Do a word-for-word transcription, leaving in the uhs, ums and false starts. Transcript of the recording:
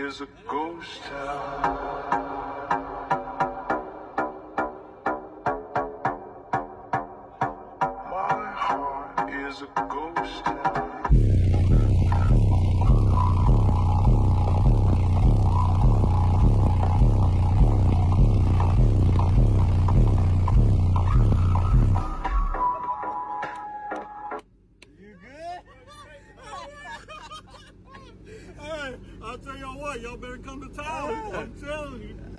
is a ghost town. My heart is a ghost town. Hey, I'll tell y'all what, y'all better come to town. I'm telling you.